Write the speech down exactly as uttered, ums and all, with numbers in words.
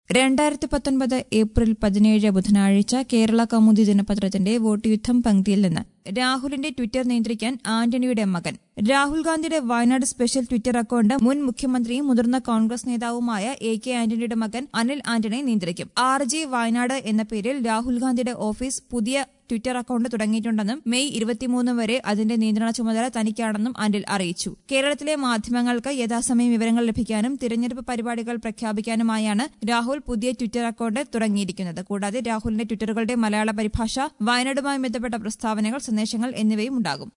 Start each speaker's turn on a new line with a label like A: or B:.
A: രണ്ടായിരത്തി പത്തൊൻപത് ഏപ്രിൽ പതിനേഴ് ബുധനാഴ്ച കേരള കൗമുദി ദിനപത്രത്തിന്റെ വോട്ട് യുദ്ധം പങ്ക്തിയിൽ നിന്ന് രാഹുലിന്റെ ട്വിറ്റർ നിയന്ത്രിക്കാൻ ആന്റണിയുടെ മകൻ. രാഹുൽ ഗാന്ധിയുടെ വയനാട് സ്പെഷ്യൽ ട്വിറ്റർ അക്കൌണ്ട് മുൻ മുഖ്യമന്ത്രിയും മുതിർന്ന കോൺഗ്രസ് നേതാവുമായ എ കെ ആന്റണിയുടെ മകൻ അനിൽ ആന്റണി നിയന്ത്രിക്കും. ആർ ജി വയനാട് എന്ന പേരിൽ രാഹുൽ ഗാന്ധിയുടെ ഓഫീസ് പുതിയ ട്വിറ്റർ അക്കൌണ്ട് തുടങ്ങിയിട്ടുണ്ടെന്നും മെയ് ഇരുപത്തിമൂന്ന് വരെ അതിന്റെ നിയന്ത്രണ ചുമതല തനിക്കാണെന്നും അനിൽ അറിയിച്ചു. കേരളത്തിലെ മാധ്യമങ്ങൾക്ക് യഥാസമയം വിവരങ്ങൾ ലഭിക്കാനും തിരഞ്ഞെടുപ്പ് പരിപാടികൾ പ്രഖ്യാപിക്കാനുമായാണ് രാഹുൽ പുതിയ ട്വിറ്റർ അക്കൌണ്ട് തുടങ്ങിയിരിക്കുന്നത്. കൂടാതെ രാഹുലിന്റെ ട്വിറ്ററുകളുടെ മലയാള പരിഭാഷ, വയനാടുമായി ബന്ധപ്പെട്ട പ്രസ്താവനകൾ, സന്ദേശങ്ങൾ എന്നിവയും ഉണ്ടാകും.